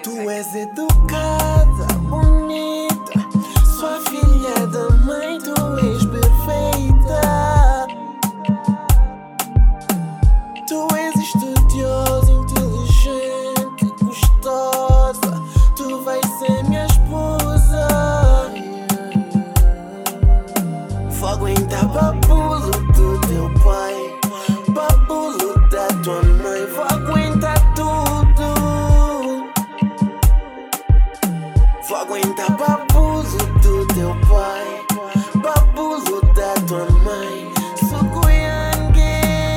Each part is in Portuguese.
Tu és educada, bonita, sua filha da mãe, tu és perfeita. Tu és estudiosa, inteligente, gostosa, tu vais ser minha esposa. Fogo em babulo do teu pai, babulo da tua mãe, vou aguentar tudo. Vou aguentar babulo do teu pai, babulo da tua mãe. Sou Yangue,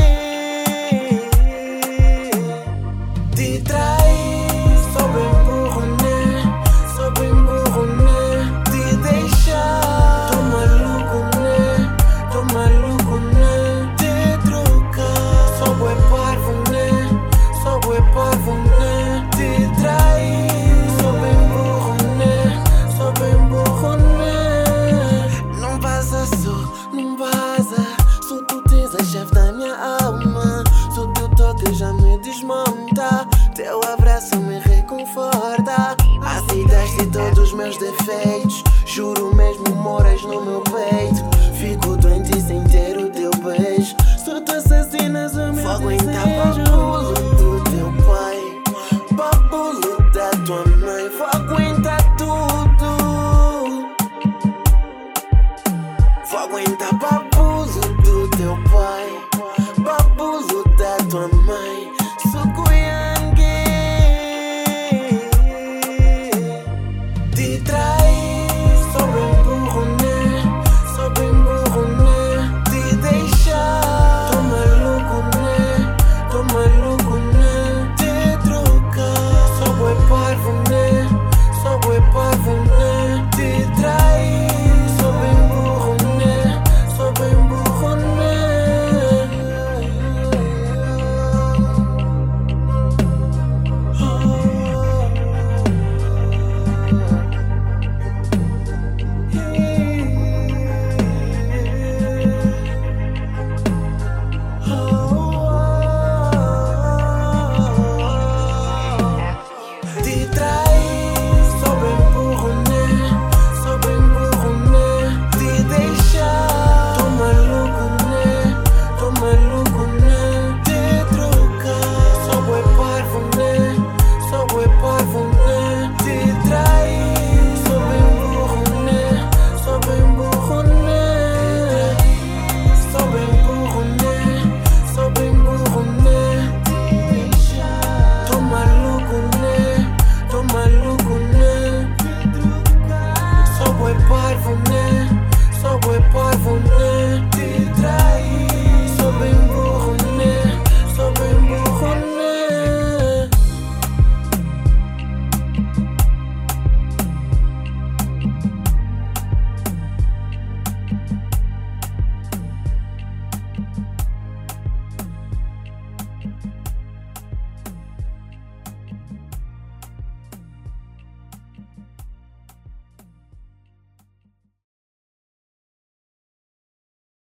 te trai, sou bem burro, né? Sou bem burro, né? Te deixar, tô maluco, né? Tô maluco, né? Te trocar, sou bué parvo, né? Sou bué parvo, né? Te trai, sou bem burro, né? Sou bem burro, né? Não vaza só, não vaza. Só tu tens a chave da minha alma. Só teu toque já me desmonta. Teu abraço me reconforta. Aceitaste todos os meus defeitos. Juro mesmo, moras no meu peito. Fico doente sem ter o teu beijo. Só tu assassinas o meu desejo.